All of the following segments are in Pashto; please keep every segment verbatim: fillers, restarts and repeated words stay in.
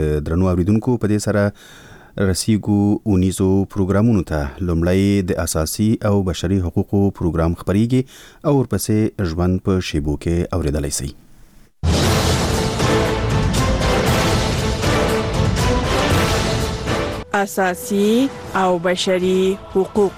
درنو اوریدونکو په دې سره رسیږو اونیزو پروګرامونو ته. لومړی د اساسي او بشري حقوقو پروګرام خبريږي او ورپسې ژوند په شیبو کې اوریدلای شي. اساسي او بشري حقوق.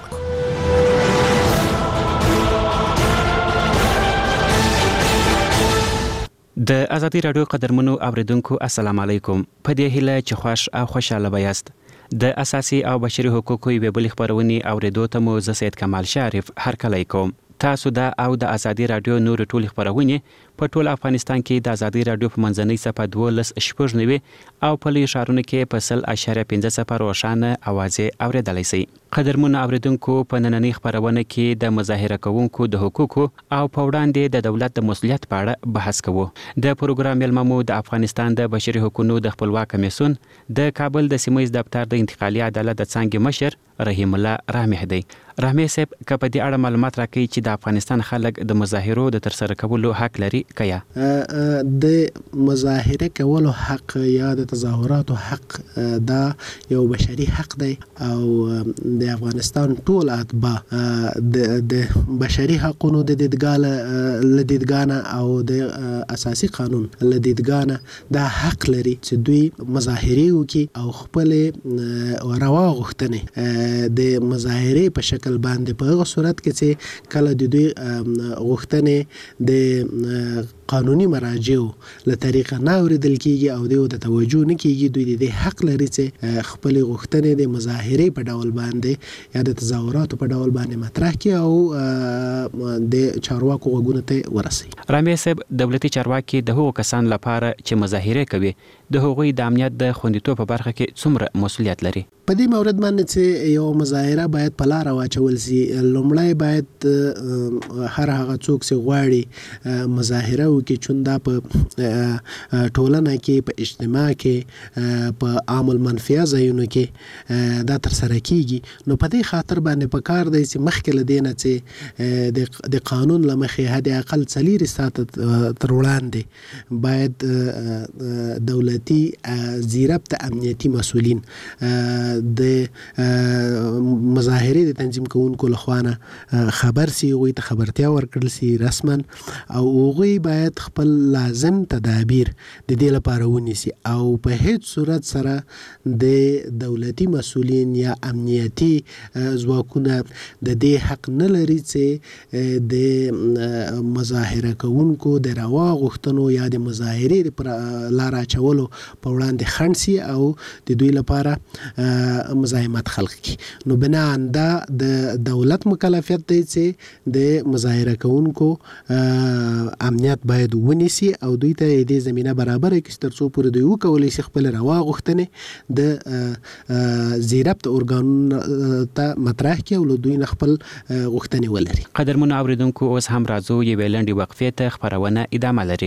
د ازادي رادیو قدرمنو اوریدونکو السلام علیکم. په دې هیله چې خوښ او خوشاله بیاست. د اساسي او بشري حقوقو یوې بلې خبرونې اوریدو ته مو زه سید کمال شریف هرکلی کوم. تاسو دا او د ازادي رادیو نور ټول خبرونه په ټول افغانستان کې د ازادي رادیو په منځنۍ صفحه دولس شپږ نوي او په لوی ښارونو کې په سل اشاریه پنځه صفر روښانه اوازې اوریدلای شئ. قدرمن اوریدونکو په نننۍ خبرونه کې د مظاهره کوونکو د حقوقو او په وړاندې د دولت د مسؤلیت په اړه بحث کوو. د پروګرام ملممو د افغانستان د بشري حقوقو د خپلواک کمیسیون د کابل د سیمه ییز دفتر د انتقالي عدالت د څنګه مشر رحیم الله رحمه دی. رحمه صاحب کله دې اړه معلومات راکړي چې د افغانستان خلک د مظاهرو د ترسره کولو حق لري کیا؟ د مظاهره کولو حق یا د تظاهراتو حق دا یو بشري حق دی او د افغانستان ټول اتباع د بشري حقوقو د دیدګاله لدیدګانه او د اساسي قانون لدیدګانه دا حق لري چې دوی مظاهره وکړي او خپل روا غوښتنې د مظاهره په شکل باندې په هغه صورت کې چې کله د دوی غوښتنې د قانوني مراجعو له طریقه نه اوریدل کیږي او دوی د توجه نه کیږي، دوی د حق لري چې خپل غوښتنې د مظاهره په ډول باندې یا د تظاهراتو په ډول باندې مطرح کړي او د چارواکو غوږونو ته ورسي. رامي صاحب، دولتي چارواکي د هغو کسان لپاره چې مظاهره کوي د هغوی د امنیت د خوندیتوب په برخه کې څومره مسؤلیت لري؟ په دې مورد باندې چې یو مظاهره باید په لار واچول شي، لومړی باید هر هغه څوک چې غواړي مظاهره وکړي چې دا په ټولنه کې، په اجتماع کې، په عام المنفعه ځایونو کې دا ترسره کیږي، نو په دې خاطر باندې په کار دی چې مخکې له دې نه چې د قانون له مخې حد اقل څلور ساعته تر وړاندې باید دولتي ضابط امنیتي مسؤلین د مظاهره د تنظیم کوونکو لخوانه خبر سي، هغوی ته خبرتیا ورکړل سي رسما، او هغوی باید خپل لازم تدابیر د دې لپاره ونیسي او په هیڅ صورت سره د دولتي مسؤلین یا امنیتي ځواکونه د دې حق نه لري چې د مظاهره کوونکو د روا غوښتنو یا د مظاهرې پر لار اچولو په وړاندې خنډ سي او د دوی لپاره مزاحمت خلق کی. نو بناء دا د دولت مکلفیت دی چې د مظاهره کوونکو امنیت باید ونیسي او دوی ته دې زمينه برابر کړي ترڅو پورې دوی وکولای شي خپل روا غوښتنې د ضابط ارګانونو ته مطرح کړي او دوی نه خپل غوښتنې ولري. قدرمن اوریدونکو، اوس هم راځو یوې لنډې وقفې ته، خبرونه ادامه لري.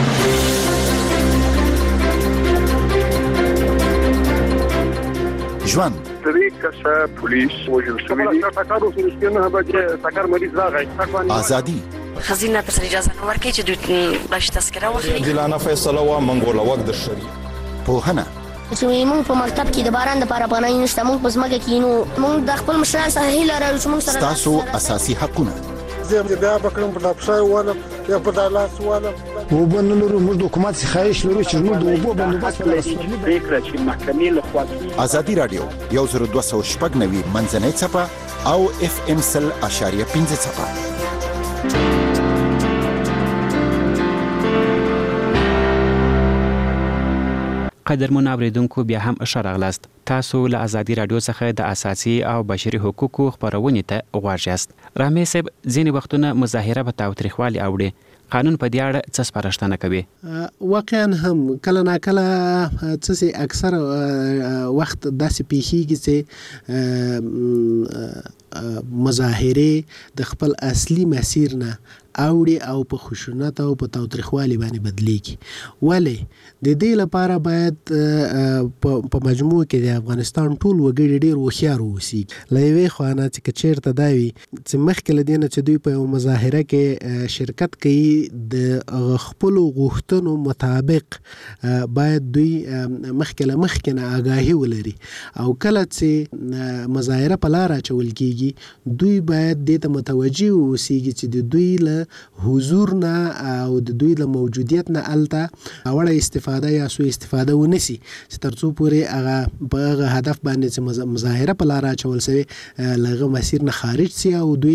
ژوند طریقه پولیس وجل شوی دی تاکارو سرسکنه به تاکار مریض راغی ازادي خزینه تر اجازه نو ورکړي چې دوی باش تذکره واخلي. جلانه فیصله وا منګوله وخت د شری پوهنه چې موږ په مکتب کې د باران د لپاره پناه نشته، موږ په ځمکه کې نو موږ د خپل مشران سره هیله لرو چې موږ سره تاسو اساسي حقونه زه بیا بکرم په لپسای ولا یا په دالاس ولا وبنلو موږ د حکومت څخه خواهش لرو چې موږ د وبو بندوبست فکر چې محکمې له خوا ازادي رادیو یو زر دوه سوه شپږ نوي منځنۍ صفحه او اف ام سل اشاریه پنځه صفحه. قدرمن اوریدونکو، بیا هم ښه راغلاست. تاسو له ازادي رادیو څخه د اساسي او بشري حقوقو خبرونه ته غواړئ. رامي صاحب، ځینې وختونه مظاهره به تاوتریخوالي اوړي، قانون په دې اړه څه سپارښتنه کوي؟ واقعا هم کله نا کله څه اکثر وخت داسې پیښیږي چې مظاهرې د خپل اصلي مسیر نه اوړي او په خشونت او په تاوتریخوالي باندې بدلیږي. ولې د دې لپاره باید په مجموع کې د افغانستان ټول وګړي ډېر هوښیار واوسي. له یوې خوا نه چې که چېرته دا وي چې مخکې له دې نه چې دوی په یو مظاهره کې شرکت کوي د خپلو غوښتنو مطابق باید دوی مخکې له مخکې نه آګاهي ولري او کله چې مظاهره په لار اچول کېږي دوی باید دې ته متوجه واوسیږي چې د دوی له حضور نه او د دوی له موجودیت نه الته اوړه استفاده یا سو استفاده ونسی چې تر څو پورې هغه په هغه هدف باندې چې مظاهره په لار اچول سوی لغه مسیر نه خارج سي او دوی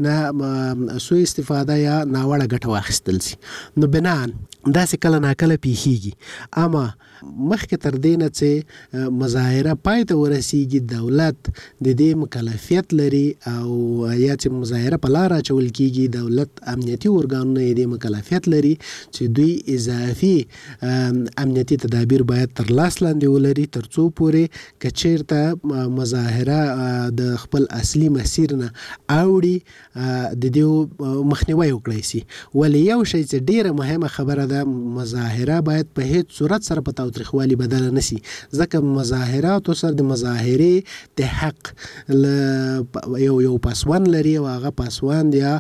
نه سو استفاده یا ناوړه ګټه واخیستل سي. نو بنان داسې کله ناکله پیښیږي. اما مخکې تر دې نه چې مظاهره پای ته ورسیږي دولت د دې مکلفیت لري او یا چې مظاهره په لار اچول کېږي دولت امنیتي ارګانونه یې د مکلفیت لري چې دوی اضافي امنیتي تدابیر باید تر لاس لاندې ولري تر څو پورې که چېرته مظاهره د خپل اصلي مسیر نه اوړي د دې مخنیوی وکړی سي. ولې یو شی چې ډېره مهمه خبره ده مظاهره باید په هیڅ صورت سره په تاوتریخوالي بدله نسی ځکه مظاهراتو سره د مظاهرې د حق یو یو پاسوان لري او هغه پاسوان یا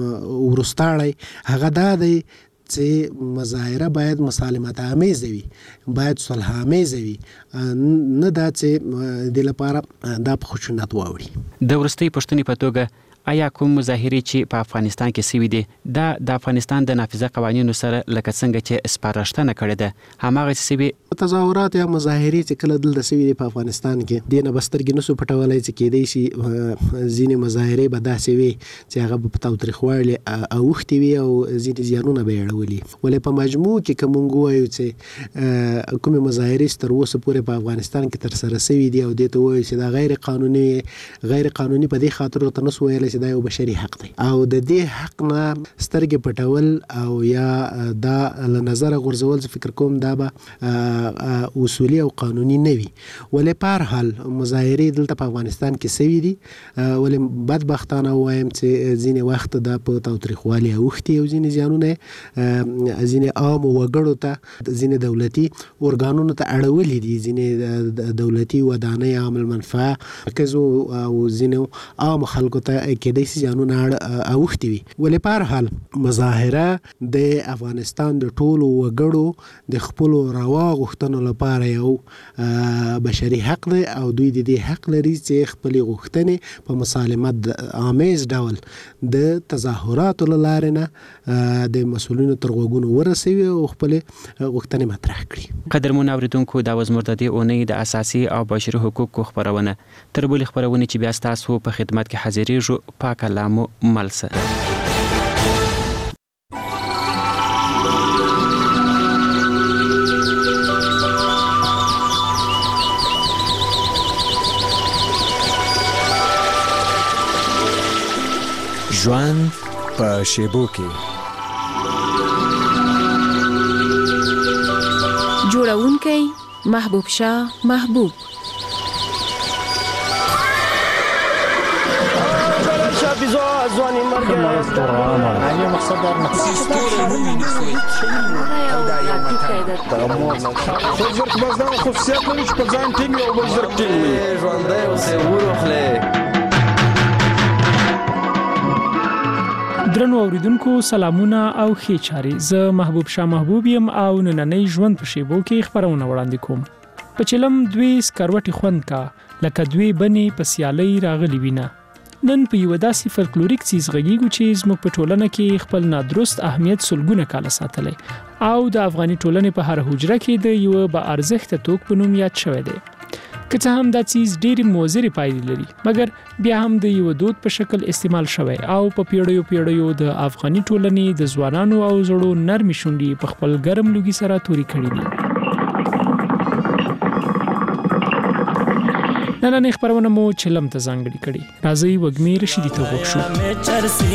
ورستاړی هغه دا دی چې مظاهره باید مسالمت آمیزه وي باید صلح آمیزه وي نه دا چې د لپاره دا په خشونت واوړي. د وروستۍ پوښتنې په توګه آیا کوم مظاهرې چې په افغانستان کې سوي دي دا د افغانستان د نافذه قوانینو سره لکه څنګه چې سپارښتنه کړې ده هماغه سوي تظاهرات یا مظاهرې چې کله دلته سوي دي په افغانستان کې دې نه به سترګې نسو پټولی چې کېدی شي ځینې مظاهرې به داسې وي چې هغه به په تاوتریخوالي اوښتې وي او ځینې زیانونه به یې اړولي. ولې په مجموع کې که موږ ووایو چې کومې مظاهرې چې تر اوسه پورې په افغانستان کې ترسره سوي دي او دې ته ووایو چې دا غیر قانوني غیر قانوني په دې خاطر ورته نسو ویلی چې دا یو بشري حق دی او د دې حق نه سترګې پټول او یا دا له نظره غورځول زه فکر کوم دا به اصولي او قانوني نه وي. ولې په هر حال مظاهرې دلته په افغانستان کې سوي دي ولې بدبختانه ووایم چې ځینې وخت دا په تاوتریخوالي اوښتي او ځینې زیانونه ځینې عامو وګړو ته ځینې دولتي ارګانونو ته اړولي دي ځینې دولتي ودانۍ عام المنفعه مرکزو او ځینې عامو خلکو ته کېدای شي زیانونه اوښتي وي. ولې په هر حال مظاهره د افغانستان د ټولو وګړو د خپلو روا غوښتنو لپاره یو بشري حق دی او دوی د دې حق لري چې خپلې غوښتنې په مسالمت آمیز ډول د تظاهراتو له لارې نه د مسؤلینو تر غوږونو ورسوي او خپلې غوښتنې مطرح کړي. قدرمن اوریدونکو دا وز زموږ د دې اونۍ د اساسي او بشري حقوقو خپرونه تر بلې خپرونې چې بیا ستاسو په خدمت کې حاضرېږو پاک لامو ملسه. ژوند په شیبو کې جوړونکی محبوب شاه محبوب ځواني مرګ نه مقصد در نه زرق باز دا خصوصیت لري چې په ځان ټینګ او بل زرق ټینګ وي ژوندی اوسې وروخلې. درنو اوریدونکو سلامونه او ښې چارې. زه محبوب شاه محبوب یم او نننۍ ژوند په شیبو کې خپرونه وړاندې کوم. په چلم دوی سکروټي خوند کا لکه دوی بنې په سیالۍ راغلي وینه. نن په یو داسې فلکلوریک څیز غږیږو چې زموږ په ټولنه کې خپل نادرست اهمیت سلګونه کاله ساتلی او د افغاني ټولنې په هر حجره کې د یو با ارزښته توک په نوم یاد شوی دی. که څه هم دا څیز ډېرې مؤثرې پایلې لري مګر بیا هم د یو دود په شکل استعمال شوی او په پیړیو پیړیو د افغاني ټولنې د ځوانانو او زړو نرمې شونډې په خپل ګرم لوګي سره توري کړي دي. نننۍ خپرونه مو چلم ته ځانګړې کړې. راځئ وږمې رشیدي ته غوږ شو.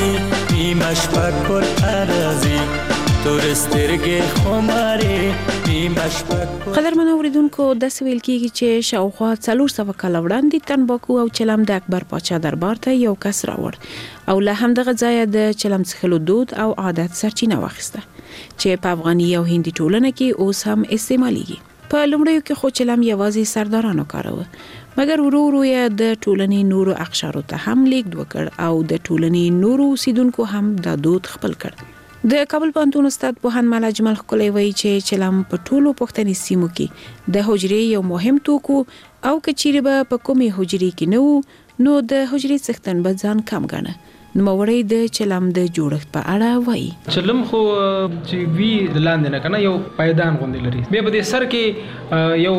تور سترګې خمارې قدرمن اوریدونکو د سویل کېږي چې شاوخوا څلور سوه کاله وړاندې تنباکو او چلم د اکبر پاچا دربار ته یو کس راوړ او له همدغه ځایه د چلم څښلو دود او عادت سرچینه واخیسته چې په افغاني او هندي ټولنه کې اوس هم استعمالېږي. په لومړیو کې خو چلم یوازې سردارانو کاروه، مګر ورو ورو یې د ټولنې نورو اقشارو ته هم لیږد وکړ او د ټولنې نورو اوسیدونکو هم دا دود خپل کړ. د کابل پوهنتون استاد پوهاند ملا اجمل ښکلی وایي چې چلم په ټولو پښتني سیمو کې د حجرې یو مهم توکو او که چیرې به په کومې حجرې کې نه وو نو د حجرې څښتن به ځان کم ګڼه. نوموړی د چلم د جوړښت په اړه وایي. چلم خو چې وی د لاندې نه کنه یو پایدان غوندې لري، بیا په دې سر کې یو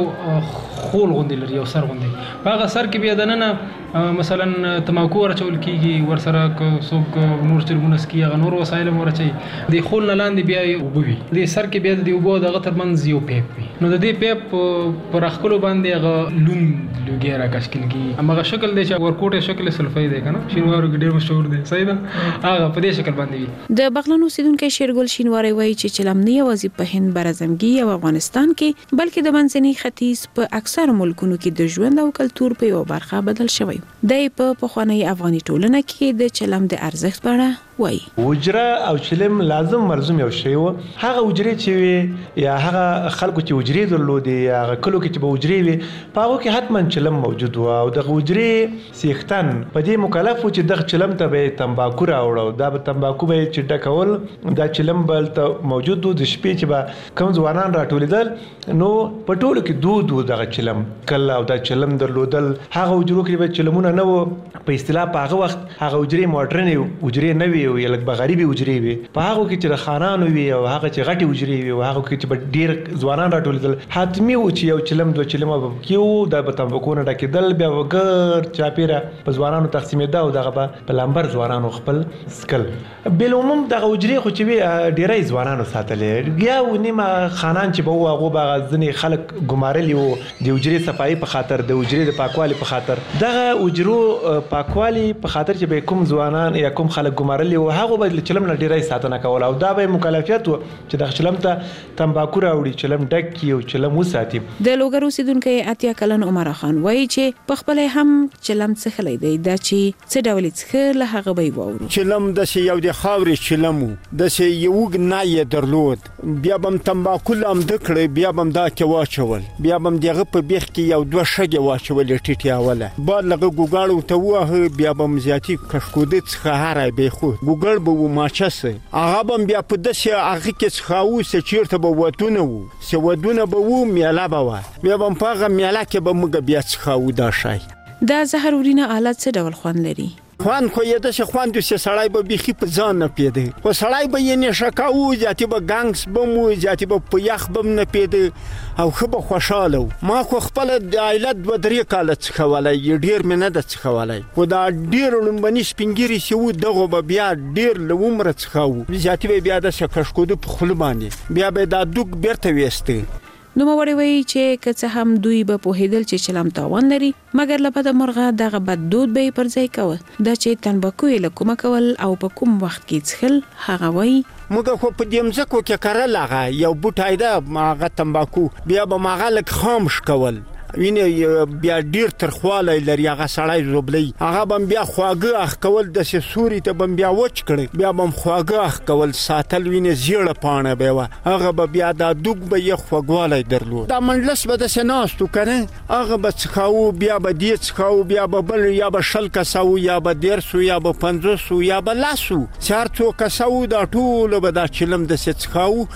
خول غوندې لري، یو سر غوندې، په هغه سر کې بیا دننه مثلا تماکو ورچول کیږي، ورسره څوک نور چرګونه سکي، هغه نور وسایل هم ورچي. د خول نه لاندې بیا یو اوبه وي، د سر کې بیا د اوبو دغه ترمنځ یو پیپ وي، نو د دې پیپ پر خپلو باندې هغه لون لوګي راکشکل کیږي. همغه شکل دی چې ورکوټه شکل سلفي دی کنه، شینوارو کې ډېر مشهور دی، صحیح ده، هغه په دې شکل باندې وي. د بغلان اوسیدونکو شیرګل شینواری وایي چې چلم نه یوازې په هند برازمګي او افغانستان کې بلکې د منځني ختیځ په اکثر ملکونو کې د ژوند او کلتور په یو برخه بدل شوی. د په پخوانی افغاني ټولنه کې د چلم د ارزښت په اړه وایي. وجره او چلم لازم مرزوم یو شی و. هغه وجرې چې وي یا هغه خلکو چې وجرې درلودي یا هغه کلو کې چې به وجرې وي په هغه کې حتما چلم موجود و او دغه وجرې سیختن په دې مکلف و چې دغه چلم ته به تنباکو راوړو، دا به تنباکو به چې ډکول، دا چلم بل ته موجود و. د شپې چې به کوم ځوانان راټولېدل نو په ټولو کې دود و دغه چلم کله او دا چلم درلودل. هغه وجرو کې به چلمونه نه و په اصطلاح، په هغه وخت هغه وجرې موډرن وجرې نه وي او یلک بغریبي وجرې وي. په هغه کې چې د خانانو وي او هغه چې غټي وجرې وي او هغه کې چې به ډیر ځوانان راټولېدل، حتمی و چې یو چلم دوه چلمه به کېو، دا به تنباکو نه ډکېدل، بیا به ګر چاپېره په ځوانانو تقسیمېده او دغه به په لمبر ځوانانو خپل سکل. بالعموم دغه وجرې خو چې وي ډېری ځوانانو ساتلې، بیا و نیمه خانان چې به وو هغو به هغه ځینې خلک ګمارلي وو د وجرې صفایي په خاطر، د وجرې د پاکوالي په خاطر. دغه وجرو پاکوالي په خاطر چې به کوم ځوانان یا کوم خلک ګمارلي وو هغه به چلم نه ډیری ساتنه کوله او دا به مکلفیت و چې د چلم ته تنباکو راوړي، چلم ډک کړي او چلم وساتي. د لوګر اوسیدونکو اتیا کلن عمر خان وایي چې په خپل هم چلم څخلی دی، دا چې څه ډول څخه له هغه به وورو. چلم د سی یو د خاورې چلمو د سی یو ګنای درلود، بیا بم تنباکو لام دکړي، بیا بم دا کې واچول، بیا بم دغه په بیخ کې یو دوه شګه واچول ټیټیاوله، بعد لغه ګوګاړو ته وه، بیا بم زیاتی کشکودت څخه هره به خو ګوګل به ماچسه، هغه بم بیا په دسه هغه کې څخاو چې چیرته به ودونه وو، چې ودونه به وو میاله به وه، بیا بم په هغه میاله کې به موږ بیا څخاو دا شی. دا زهرورینه آلات څه ډول خوند لري؟ خوان خو یې د څه خوان د سړی به بيخي په ځان نه پیده، خو سړی به یې نشه کاوه، ذاتي به ګانګس به مو ذاتي به په یخ به نه پیده او خو به خوشاله. ما خو خپل د عائلت دوه درې کاله څخولای، ډیر مې نه د څخولای، خو دا ډیر لومبني سپینګری سیو دغه به بیا ډیر لومره څخاو، ذاتي به بیا د شکشکود په خپل باندې بیا به دا دوک بیرته وېسته. نو موري وایي چې که څه هم دوی به پوهېدل چې چلم تاوان لري، مګر له بده مرغه دغه بد دود به پر ځای کوه. دا چې تنباکو یې له کومه کول او په کوم وخت کې څښل، هغه وایي موږ خو په دې مځکو کې کرل هغه یو بوټی ده هغه تنباکو، بیا به هغه لږ خامش کول، وینه بیا ډیر ترخواله لري، هغه سړی زوبلی، هغه بم بیا خواږه اخ کول، د سوري ته بم بیا وچ کړي، بیا بم خواږه اخ کول ساتل، وینه زیړه پانه به و، هغه به بیا د دوګ به یې خواږوالی درلود. دا منډلس به د سناستو کنه، هغه به څخاو، بیا به دې څخاو، بیا به بل یا به شل کساو، یا به دیرسو، یا به پنځوسو، یا به لاسو، چار څو کساو، دا ټول به دا چلم د څخاو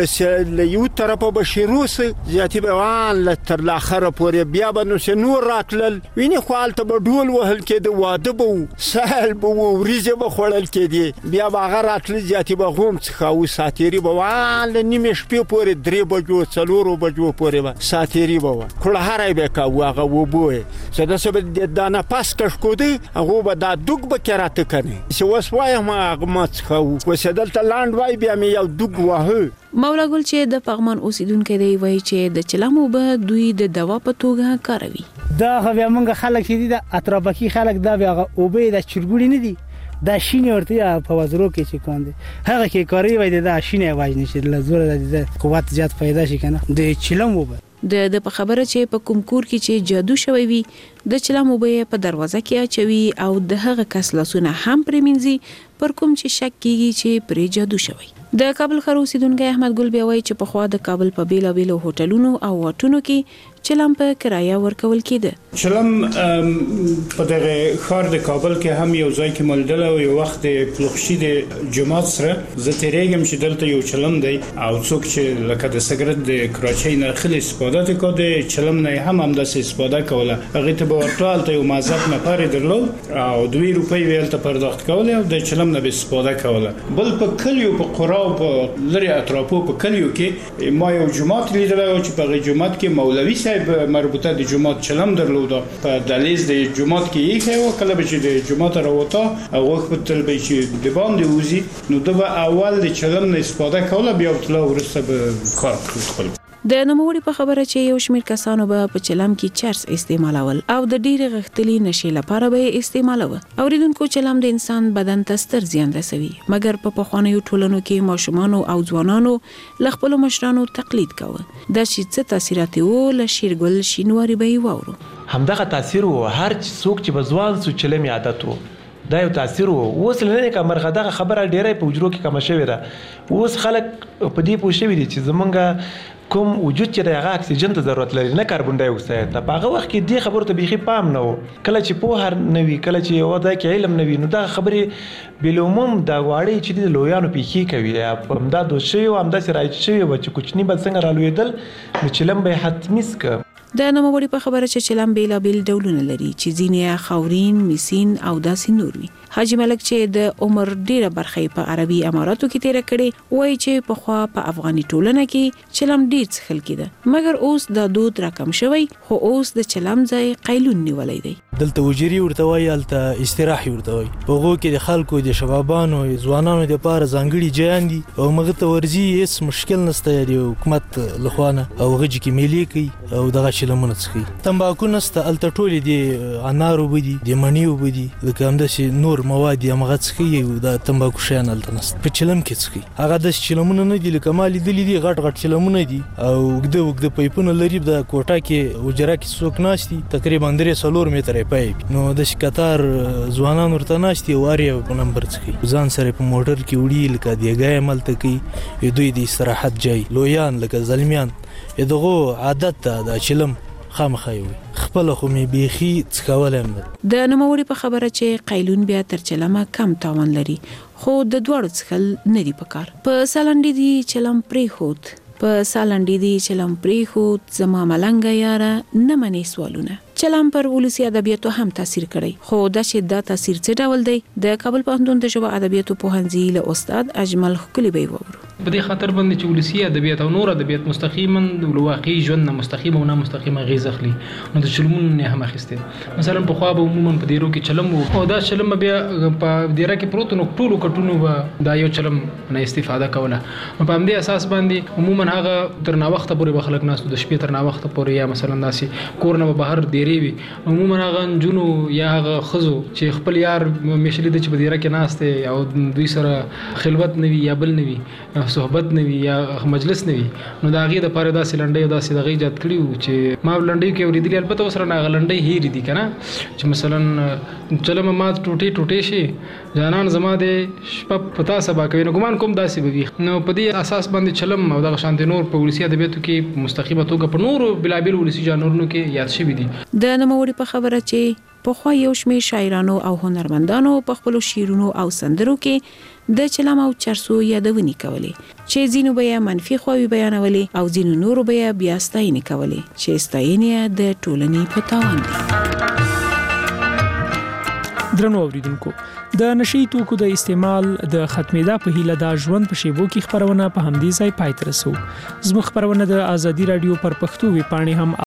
په یو طرفه به شروس زیاتی به وان تر لاخره پورې، بیا به نو نور راتلل، ویني خوالته به ډول وهل کېده، واده به و، سهل به و، وریځې به خوړل کېدې، بیا به هغه راتلل زیاتې به غوم څخاو، ساتیري به وان له نیمې شپې پورې درې بجو څلورو بجو پورې به ساتیري به وه، کړهاری به یې کاوه، هغه اوبه یې چې داسې به دا نفس کشکوده، هغو به دا دوګ به کې راته کنې، چې اوس وایم هغه ما څخاو، اوس یې دلته لاند وای، بیا مې یو دوګ واهه. مولا ګل چې د پغمان اوسیدونکو دی وایي چې د چلم اوبه دوی د دوا په توګه کاروي. دا خو بیا موږ خلک چې دي د اطرافکي خلک دا بیا اوبه د چرګوړي نه دي، دا شینه ورته په وزرو کې چې کوم دي هغه کې کاری وای دا شینه واج نشي له زور د قوت زیات پیدا شي کنه د چلم وب د د په خبره چې په کوم کور کې چې جادو شوی وي د چلم وب په دروازه کې اچوي او د هغه کس لاسونه هم پرمنځي پر کوم چې شک کیږي چې پرې جادو شوی. د کابل ښار اوسیدونکو احمد ګل بیا وایي چې په خوا د کابل په بیلا بیلو هوټلونو او واټونو کې چلم په کرایه ورکول کېده. چلم په دغه ښار د کابل کې هم یو ځای کې ملدل او یو وخت د پلوخشي د جماعت سره زه تیریږم چې دلته یو چلم دی او څوک چې لکه د سګرټ د کراچۍ نرخل استفاده کوي د چلم نه هم هم د استفاده کوله هغه ته به ورټال ته یو مازک نه پاره درلود او دوه روپۍ ویلته پرداخت کوله او د چلم نه به استفاده کوله. بل په کلیو په قرا او په لري اطرافو په کلیو کې ما یو جماعت لیدل او چې په جماعت کې مولوي صاحب مربوطه د جماعت چلم درلود په دهلیز د جماعت کې یې یو کله چې د جماعت راوته او وخت په تل به چې د باندې وزي نو د اول د چلم نه استفاده کوله بیا تل ورسته به کار کوي. د نوموړي په خبره چې یو شمېر کسانو به په چلم کې چرس استعمالول او د ډېر غختلي نشي لپاره به استعمالوه. اوریدونکو چلم د انسان بدن ته ستر زیان رسوي مګر په پخوانیو ټولنو کې ماشومان او ځوانانو ل خپل مشرانو تقلید کوي. د شي څه تاثیرات وو ل شیرګل شینواری به وورو. همدغه تاثیر وو هر څوک چې بزوان سو چلم عادت وو دا یو تاثیر وو. اوس لنه کمرغه دغه خبره ډیره په وجرو کې کم شوې ده. اوس خلک په دې پوه شوي دي چې زمونږ کوم وجود چې دغه اکسیجن ته ضرورت لري نه کاربن ډای اکساید ته په هغه وخت کې دې خبرو ته بيخي پام نه وو. کله چې په هر نوي کله چې یو د علم نوي نو دا خبرې بلومم دا واړی چې د لویانو پیخي کوي په امداد شوی او امداد سره شوی و چې کوچنی بل څنګه رالویدل نو چلم به حتمی سک. د نوموړي په خبره چې چلم بیلا بیل ډولونه لري چې ځینې خاورین میسین او داسې نور وي. حاجی ملک چې د عمر ډیره برخه په عربي اماراتو کې تیر کړي وایي چې په خوا په افغاني ټولنه کې چلم ډیر څخل کېده مګر اوس د دود راکم شوی خو اوس د چلم ځای قیلون نیولای دی. دلته وجری ورته وایي الته استراحي ورته وایي په غو کې د خلکو د شبابانو ځوانانو د پاره ځانګړي جیان دي او مغه ته ورزي هیڅ مشکل نشته دی حکومت لخوانه او غږی کې ملي کوي او دغه چلمونه څخي تمباکو نشته الته ټولې دي انارو بدي د منیو بدي لکه هم د نور مواد یې مغه څخي د تمباکو شیان الته نشته په چلم کې څخي هغه د چلمونه نه دي لکه مالي دي دي غټ غټ چلمونه دي او وګد وګد پایپونه لري د کوټه کې وجره کې څوک ناشتي تقریبا درې سلور متره پایپ نو د شکاتار ځوانان ورته ناشتي واري په نمبر څخي ځان سره په موټر کې وړي لکه دیګای ملته کې دوی د استراحت ځای لویان لکه زلمیان دغه عادت د چلم خامخای وي خپل خو می بيخي څکولم. د نوموړي په خبره چې قیلون بیا تر چلمه کم تاوان لري خو د دوړو څخل نه دی پکار. په سالنډي دی چلم پری خود په سالنډي دی چلم پری خود زما ملنګ یاره نه منې سوالونه. چلم پر ولسی ادبیاتو هم تاثیر کړی خو د شدت تاثیر څه ډول دی د کابل پوهنتون د ژبه ادبیاتو پوهنځي له استاد اجمل خکلی به وورو. په دې خاطر باندې چې ولسی ادبیات او نور ادبیات مستقیما د واقعي ژوند نه مستقیما او نه مستقیما غیز اخلي نو د چلمونو نه هم اخیسته. مثلا په خوا به عموما په دیرو کې چلم او دا چلم بیا په دیره کې پروت نو ټولو کټونو به دا یو چلم نه استفاده کوله. په همدې اساس باندې عموما هغه تر نا وخت پورې بخلک ناس د شپې تر نا وخت پورې یا مثلا داسې کور نه بهر دی وي عموما هغه جنو یا هغه خزو چې خپل یار مشلي د چې بدیره کې ناشته او دوی سره خلوت نوي یا بل نوي صحبت نوي یا مجلس نوي نو دا غي د پاره داسې لنډي او داسې د غي جات کړیو چې ما لنډي کې ورېدل البته وسره نه لنډي هېری دي کنه چې مثلا چلم ما ټوټي ټوټي شي ځانان زما د شپ پتا سبا کوي نو ګمان کوم داسې به نو په دې اساس باندې چلم او د شانت نور په ولسی ادبیاتو کې مستقیمه توګه په نور بلابل ولسی جانورونو کې یاد شوی دي. د نوموړي په خبره چې په خو یو شمېر شاعرانو او هنرمندانو په خپل شعرونو او سندرو کې د چلم او چرسو یادونې کولې چې ځینو بیا منفي خواوې بیانولې او ځینو نورو بیا بیا ستاینې کولې چې ستاینې د ټولنې په تاوان دي. درنو اوریدونکو د نشي توکو د استعمال د ختمېدا په هیله د ژوند په شیبو کې خبرونه په همدې ځای پای ته رسو. زموږ خبرونه د ازادي رادیو پر پښتو وی پاڼې هم